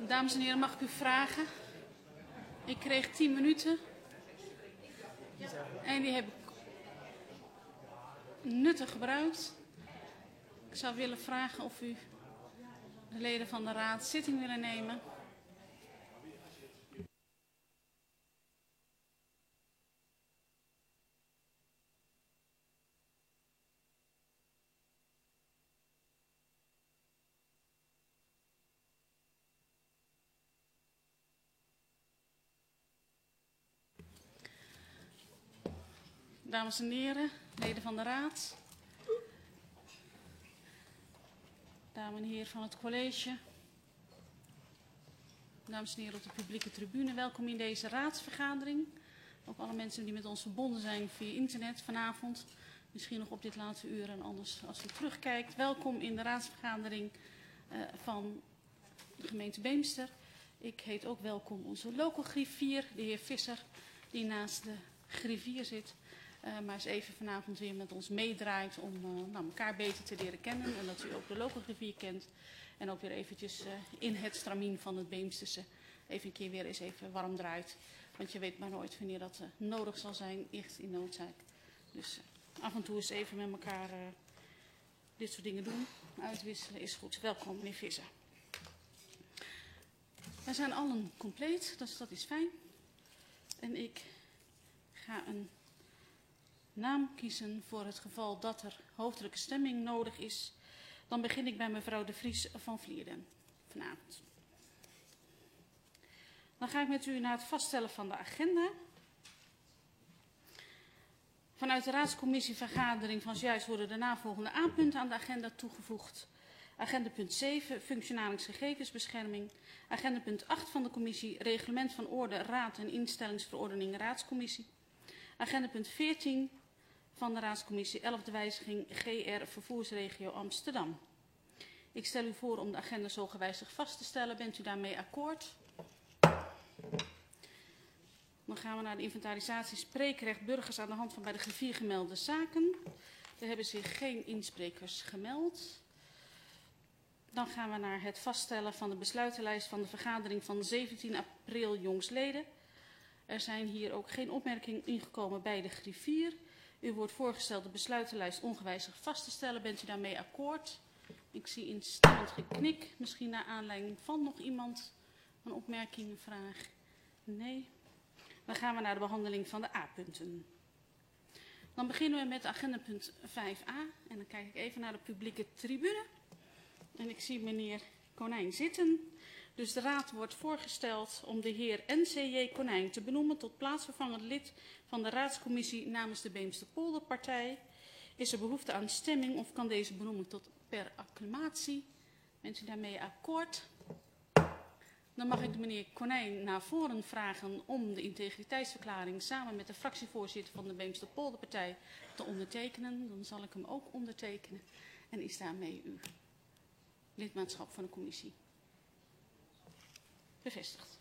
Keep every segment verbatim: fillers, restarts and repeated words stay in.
Dames en heren, mag ik u vragen? Ik kreeg tien minuten. En die heb ik nuttig gebruikt. Ik zou willen vragen of u de leden van de raad zitting willen nemen. Dames en heren, leden van de raad, dames en heren van het college, dames en heren op de publieke tribune, welkom in deze raadsvergadering. Ook alle mensen die met ons verbonden zijn via internet vanavond, misschien nog op dit laatste uur en anders als u terugkijkt. Welkom in de raadsvergadering uh, van de gemeente Beemster. Ik heet ook welkom onze local griffier, de heer Visser, die naast de griffier zit. Uh, maar eens even vanavond weer met ons meedraait om uh, nou, elkaar beter te leren kennen. En dat u ook de local griffier kent. En ook weer eventjes uh, in het stramien van het Beemsterse even een keer weer eens even warm draait. Want je weet maar nooit wanneer dat uh, nodig zal zijn, echt in noodzaak. Dus uh, af en toe eens even met elkaar uh, dit soort dingen doen. Uitwisselen is goed. Welkom meneer Visser. Wij zijn allen compleet, dus dat is fijn. En ik ga een naam kiezen voor het geval dat er hoofdelijke stemming nodig is. Dan begin ik bij mevrouw De Vries van Vlierden vanavond. Dan ga ik met u naar het vaststellen van de agenda. Vanuit de raadscommissievergadering van zojuist worden de navolgende A-punten aan de agenda toegevoegd. Agenda punt zeven, functionaringsgegevensbescherming. Agenda punt acht van de commissie, reglement van orde, raad en instellingsverordening raadscommissie. Agenda punt veertien van de raadscommissie, elfde wijziging G R vervoersregio Amsterdam. Ik stel u voor om de agenda zo gewijzigd vast te stellen. Bent u daarmee akkoord? Dan gaan we naar de inventarisatie spreekrecht burgers aan de hand van bij de griffier gemelde zaken. Er hebben zich geen insprekers gemeld. Dan gaan we naar het vaststellen van de besluitenlijst van de vergadering van zeventien april jongsleden. Er zijn hier ook geen opmerkingen ingekomen bij de griffier. U wordt voorgesteld de besluitenlijst ongewijzigd vast te stellen. Bent u daarmee akkoord? Ik zie instemmend geknik. Misschien naar aanleiding van nog iemand een opmerking, een vraag? Nee. Dan gaan we naar de behandeling van de A-punten. Dan beginnen we met agenda punt vijf a. En dan kijk ik even naar de publieke tribune. En ik zie meneer Konijn zitten. Dus de raad wordt voorgesteld om de heer N C J Konijn te benoemen tot plaatsvervangend lid van de raadscommissie namens de Beemster-Polderpartij. Is er behoefte aan stemming of kan deze benoeming tot per acclamatie? Bent u daarmee akkoord? Dan mag ik de meneer Konijn naar voren vragen om de integriteitsverklaring samen met de fractievoorzitter van de Beemster-Polderpartij te ondertekenen. Dan zal ik hem ook ondertekenen. En is daarmee uw lidmaatschap van de commissie bevestigd.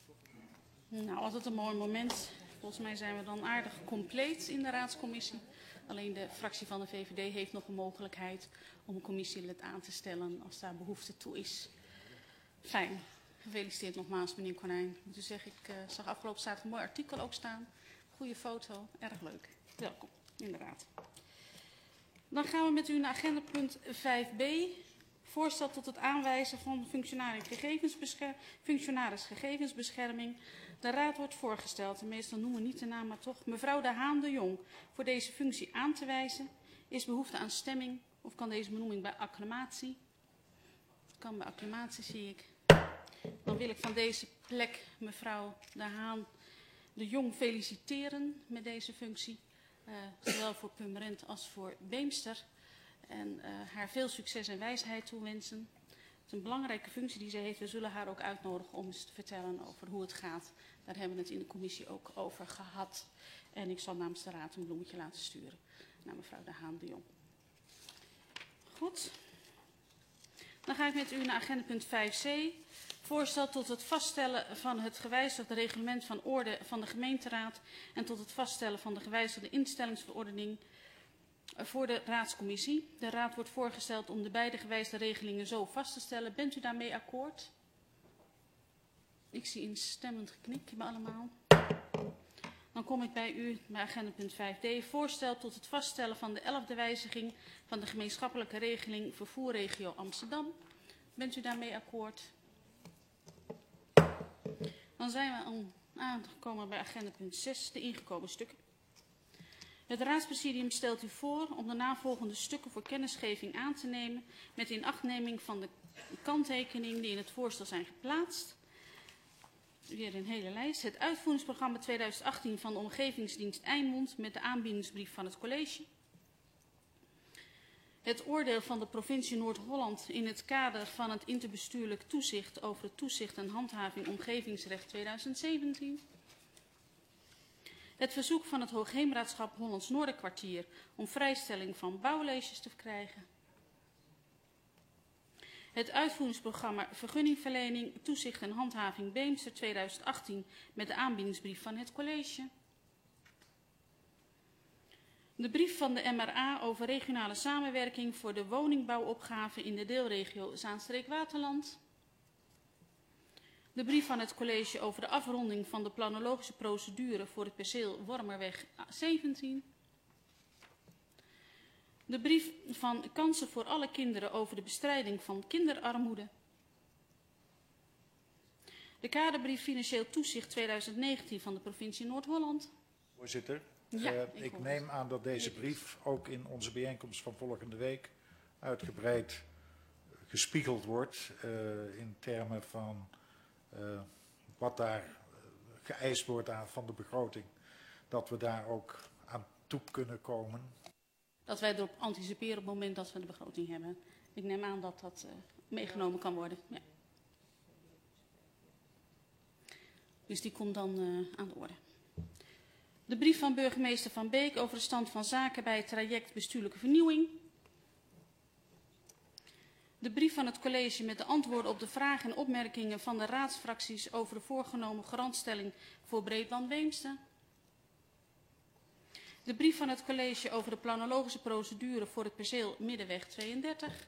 Nou, altijd een mooi moment. Volgens mij zijn we dan aardig compleet in de raadscommissie. Alleen de fractie van de V V D heeft nog een mogelijkheid om een commissielid aan te stellen als daar behoefte toe is. Fijn. Gefeliciteerd nogmaals, meneer Konijn. Ik moet u zeggen, ik uh, zag afgelopen zaterdag een mooi artikel ook staan. Goede foto, erg leuk. Welkom, inderdaad. Dan gaan we met u naar agenda punt vijf b. Voorstel tot het aanwijzen van functionaris, gegevensbescher functionaris gegevensbescherming. De raad wordt voorgesteld, en meestal noemen we niet de naam, maar toch, mevrouw De Haan de Jong voor deze functie aan te wijzen. Is behoefte aan stemming of kan deze benoeming bij acclamatie? Kan bij acclamatie, zie ik. Dan wil ik van deze plek mevrouw De Haan de Jong feliciteren met deze functie. Uh, zowel voor Purmerend als voor Beemster. En uh, haar veel succes en wijsheid toewensen. Het is een belangrijke functie die ze heeft. We zullen haar ook uitnodigen om eens te vertellen over hoe het gaat. Daar hebben we het in de commissie ook over gehad. En ik zal namens de raad een bloemetje laten sturen naar mevrouw De Haan de Jong. Goed. Dan ga ik met u naar agenda punt vijf c. Voorstel tot het vaststellen van het gewijzigde reglement van orde van de gemeenteraad en tot het vaststellen van de gewijzigde instellingsverordening voor de raadscommissie. De raad wordt voorgesteld om de beide gewijzigde regelingen zo vast te stellen. Bent u daarmee akkoord? Ik zie een stemmend geknik bij allemaal. Dan kom ik bij u bij agenda punt vijf d. Voorstel tot het vaststellen van de elfde wijziging van de gemeenschappelijke regeling vervoerregio Amsterdam. Bent u daarmee akkoord? Dan zijn we al aangekomen bij agenda punt zes, de ingekomen stukken. Het raadspresidium stelt u voor om de navolgende stukken voor kennisgeving aan te nemen met inachtneming van de kanttekeningen die in het voorstel zijn geplaatst. Weer een hele lijst. Het uitvoeringsprogramma tweeduizend achttien van de Omgevingsdienst Eimond met de aanbiedingsbrief van het college. Het oordeel van de provincie Noord-Holland in het kader van het interbestuurlijk toezicht over het toezicht en handhaving omgevingsrecht tweeduizend zeventien. Het verzoek van het Hoogheemraadschap Hollands Noorderkwartier om vrijstelling van bouwleges te krijgen. Het uitvoeringsprogramma vergunningverlening, toezicht en handhaving Beemster tweeduizend achttien met de aanbiedingsbrief van het college. De brief van de M R A over regionale samenwerking voor de woningbouwopgave in de deelregio Zaanstreek-Waterland. De brief van het college over de afronding van de planologische procedure voor het perceel Wormerweg zeventien. De brief van Kansen voor alle kinderen over de bestrijding van kinderarmoede. De kaderbrief Financieel Toezicht tweeduizend negentien van de provincie Noord-Holland. Voorzitter, ja, uh, ik, ik neem aan dat deze brief ook in onze bijeenkomst van volgende week uitgebreid gespiegeld wordt uh, in termen van uh, wat daar geëist wordt aan van de begroting. Dat we daar ook aan toe kunnen komen. Dat wij erop anticiperen op het moment dat we de begroting hebben. Ik neem aan dat dat uh, meegenomen kan worden. Ja. Dus die komt dan uh, aan de orde. De brief van burgemeester Van Beek over de stand van zaken bij het traject bestuurlijke vernieuwing. De brief van het college met de antwoorden op de vragen en opmerkingen van de raadsfracties over de voorgenomen garantstelling voor Breedband Beemster. De brief van het college over de planologische procedure voor het perceel Middenweg tweeëndertig.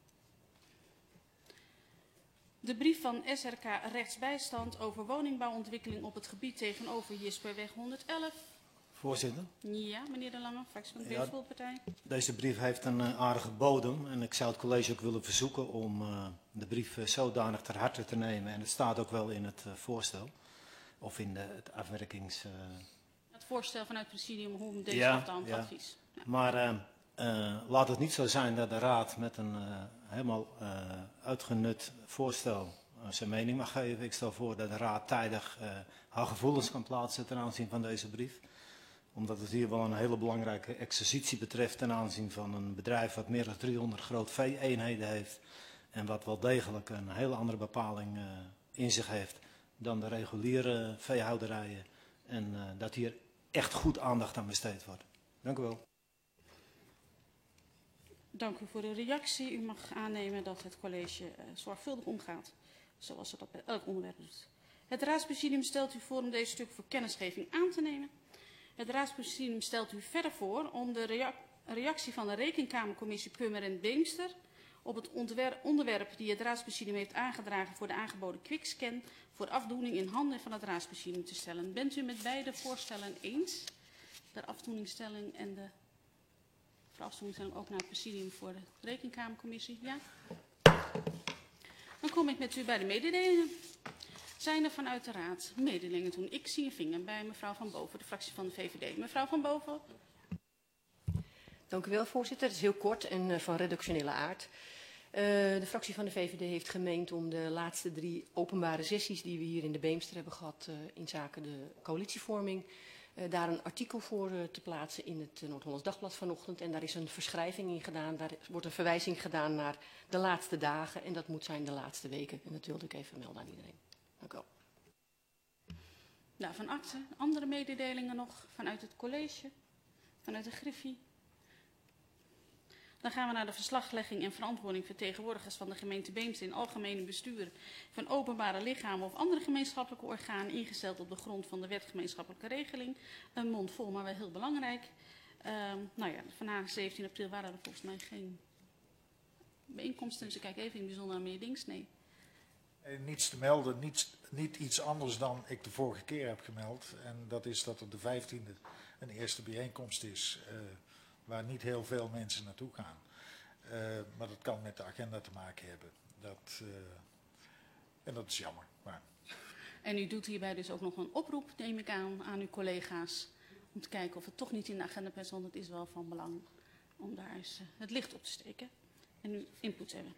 De brief van S R K Rechtsbijstand over woningbouwontwikkeling op het gebied tegenover Jisperweg honderd-elf. Voorzitter. Ja, meneer De Lange, fractie van de Ja, Beeldvoorpartij. Deze brief heeft een uh, aardige bodem en ik zou het college ook willen verzoeken om uh, de brief uh, zodanig ter harte te nemen. En het staat ook wel in het uh, voorstel of in de, het afwerkings... Uh... Het voorstel vanuit het presidium hoe deze ja, afstand ja. advies. Ja. Maar uh, uh, laat het niet zo zijn dat de raad met een uh, helemaal uh, uitgenut voorstel uh, zijn mening mag geven. Ik stel voor dat de raad tijdig uh, haar gevoelens kan plaatsen ten aanzien van deze brief. Omdat het hier wel een hele belangrijke exercitie betreft ten aanzien van een bedrijf wat meer dan driehonderd groot vee-eenheden heeft. En wat wel degelijk een hele andere bepaling uh, in zich heeft dan de reguliere veehouderijen. En uh, dat hier echt goed aandacht aan besteed wordt. Dank u wel. Dank u voor de reactie. U mag aannemen dat het college uh, zorgvuldig omgaat, zoals het dat bij elk onderwerp doet. Het Raadspresidium stelt u voor om deze stuk voor kennisgeving aan te nemen. Het Raadspresidium stelt u verder voor om de reac reactie van de Rekenkamercommissie Purmerend Beemster op het onderwerp die het Raadspresidium heeft aangedragen voor de aangeboden quickscan voor afdoening in handen van het Raadspresidium te stellen. Bent u met beide voorstellen eens? De afdoeningsstelling en de voor afdoeningsstelling ook naar het presidium voor de Rekenkamercommissie? Ja? Dan kom ik met u bij de mededelingen. Zijn er vanuit de Raad mededelingen doen? Ik zie een vinger bij mevrouw Van Boven, de fractie van de V V D. Mevrouw Van Boven. Dank u wel, voorzitter. Het is heel kort en uh, van redactionele aard. Uh, de fractie van de V V D heeft gemeend om de laatste drie openbare sessies die we hier in de Beemster hebben gehad uh, in zaken de coalitievorming, uh, daar een artikel voor uh, te plaatsen in het uh, Noord-Hollands Dagblad vanochtend. En daar is een verschrijving in gedaan. Daar wordt een verwijzing gedaan naar de laatste dagen. En dat moet zijn de laatste weken. En dat wilde ik even melden aan iedereen. Dank u wel. Nou, van akte. Andere mededelingen nog vanuit het college, vanuit de Griffie. Dan gaan we naar de verslaglegging en verantwoording vertegenwoordigers van de gemeente Beemster in algemene bestuur van openbare lichamen of andere gemeenschappelijke organen ingesteld op de grond van de wet gemeenschappelijke regeling. Een mond vol, maar wel heel belangrijk. Uh, nou ja, vandaag zeventien april waren er volgens mij geen bijeenkomsten, dus ik kijk even in het bijzonder naar meneer Dings. Nee. En niets te melden, niets, niet iets anders dan ik de vorige keer heb gemeld. En dat is dat er de vijftiende een eerste bijeenkomst is, uh, waar niet heel veel mensen naartoe gaan. Uh, maar dat kan met de agenda te maken hebben. Dat, uh, en dat is jammer. Maar... En u doet hierbij dus ook nog een oproep, neem ik aan, aan uw collega's. Om te kijken of het toch niet in de agenda past, want het is wel van belang om daar eens uh, het licht op te steken. En uw input hebben.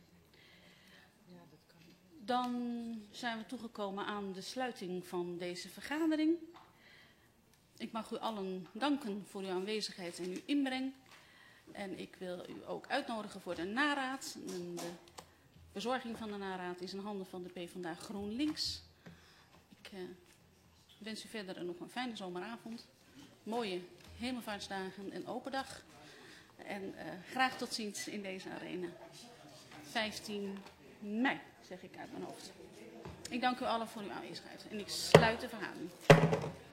Dan zijn we toegekomen aan de sluiting van deze vergadering. Ik mag u allen danken voor uw aanwezigheid en uw inbreng. En ik wil u ook uitnodigen voor de naraad. En de bezorging van de naraad is in handen van de PvdA GroenLinks. Ik uh, wens u verder nog een fijne zomeravond. Mooie hemelvaartsdagen en open dag. En uh, graag tot ziens in deze arena. vijftien mei, zeg ik uit mijn hoofd. Ik dank u allen voor uw aanwezigheid en ik sluit de vergadering.